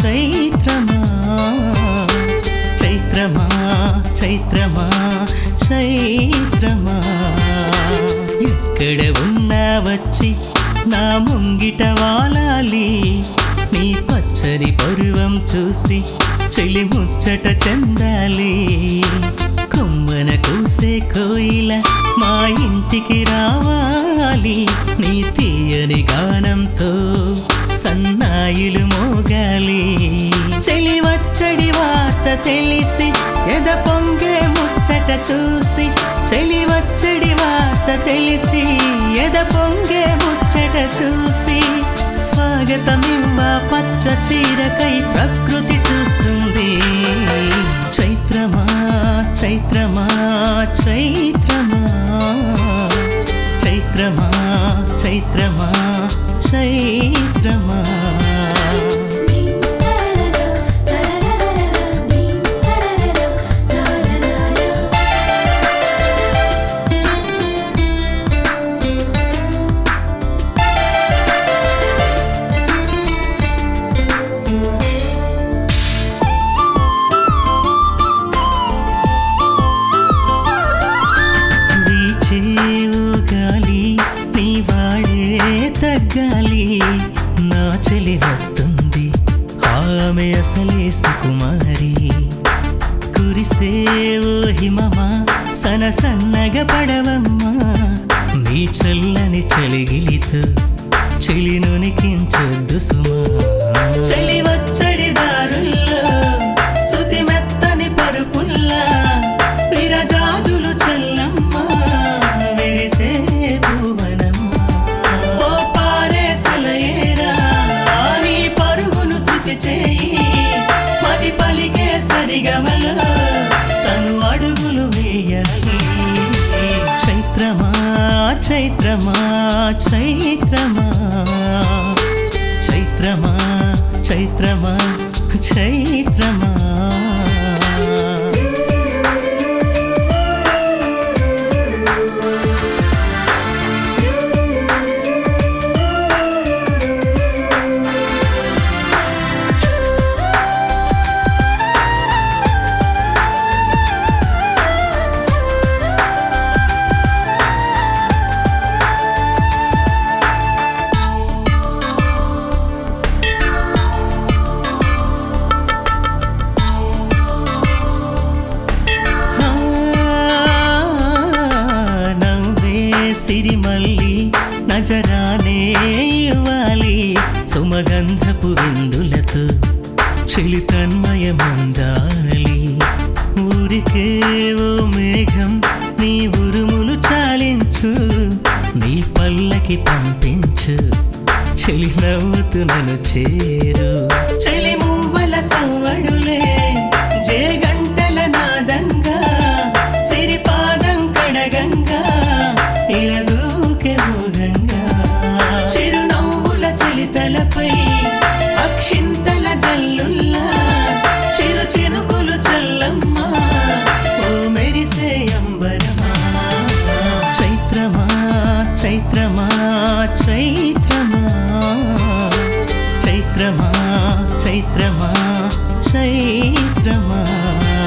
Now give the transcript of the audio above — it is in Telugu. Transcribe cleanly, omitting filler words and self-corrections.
చైత్రమా చైత్రమా చైత్రమా చైత్రమా ఎక్కడ ఉన్నా వచ్చి నా ముంగిట వాలాలి నీ పచ్చని పరువం చూసి చెలి ముచ్చట చెందాలి కొమ్మన కూసే కోయిల మా ఇంటికి రావాలి నీ తీయని గానంతో సన్నాయిలు మోగాలి చెలి వచ్చడి వార్త తెలిసి ఎద పొంగే ముచ్చట చూసి చెలి వచ్చడి వార్త తెలిసి ఎద పొంగే ముచ్చట చూసి స్వాగతమివ్వ పచ్చ చీరకై ప్రకృతి చూస్తుంది చైత్రమా చైత్రమా చైత్రమా చైత్రమా చైత్రమా చైత్రమా తగ్గాలి నా చెలి వస్తుంది ఆమె అసలే సుకుమారి కురిసేవో హిమమా సన సన్నగా పడవమ్మా మీ చల్లని చలిగిలితో చెలి నునికించొద్దు సుమా చెలి వచ్చడి దారుల్లో శృతి మెత్తని పరుపుల్లా విరజాజులు చల్లమ్మా విరిసే సరిగమలో తను అడుగులు వేయాలి చైత్రమా చైత్రమా చైత్రమా చైత్రమా చైత్రమా చైత్రమా సిరిమల్లి నజరానే ఇవ్వాలి సుమగంధపు విందులతో చెలి తన్మయమందాలి ఊరికే ఓ మేఘం నీ ఉరుములు చాలించు నీ పల్లకి పంపించు చెలి నవ్వుతూ నన్ను చేరు చెలి మువ్వల సవ్వడులే జే గంటల నాదంగా సిరిపాదం కడగంగా ఇళదూకే మోగంగా చిరునవ్వుల చలితలపై అక్షింతల జల్లుల్లా చిరు చినుకులు చల్లమ్మా ఓ మెరిసే అంబరమా చైత్రమా చైత్రమా చైత్రమా చైత్రమా చైత్రమా చైత్రమా